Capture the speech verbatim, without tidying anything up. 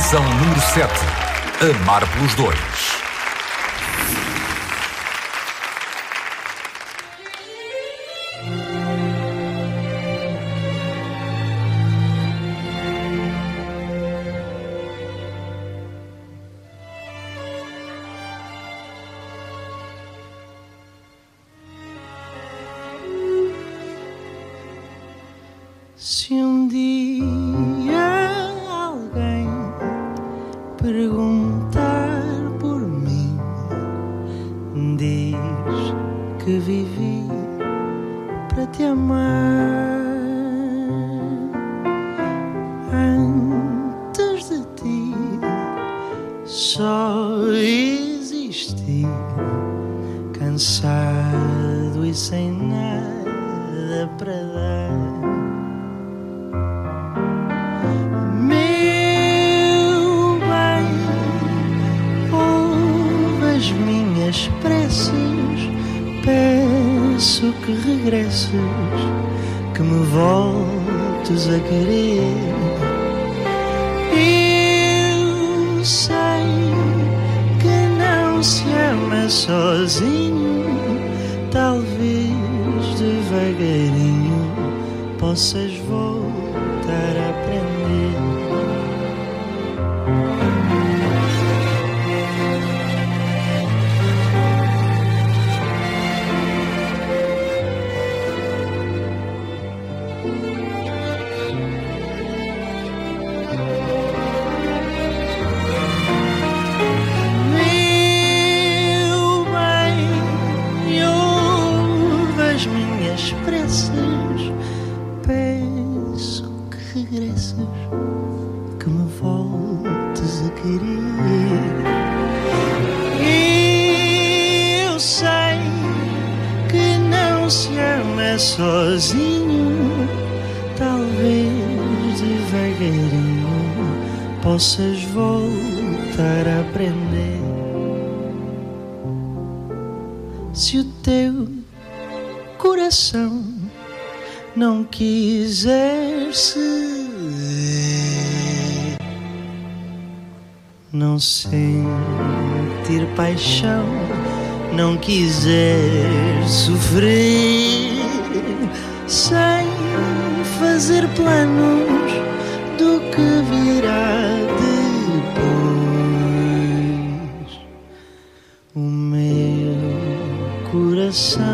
Edição número sete. Amar pelos dois. Se um dia alguém perguntar por mim, diz que vivi para te amar. Antes de ti só existi, cansado e sem nada para dar. Preces, peço que regresses, que me voltes a querer. Eu sei que não se ama sozinho, talvez devagarinho possas voltar a aprender. Peço que regresses, que me voltes a querer. Eu sei que não se ama sozinho, talvez devagarinho possas voltar a aprender. Se o teu coração não quiser ceder, não sentir paixão, não quiser sofrer, sem fazer planos do que virá depois, o meu coração